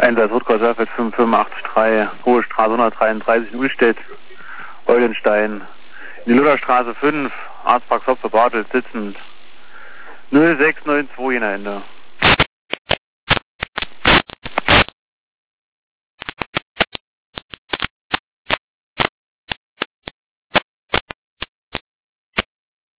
Einsatz Rutger Surfet 585-3, Hohe Straße 133 in Ullstedt, Eulenstein. In die Lutherstraße 5, Arztpraxis Hopfe Bartels sitzend. 0692 Jena Ende.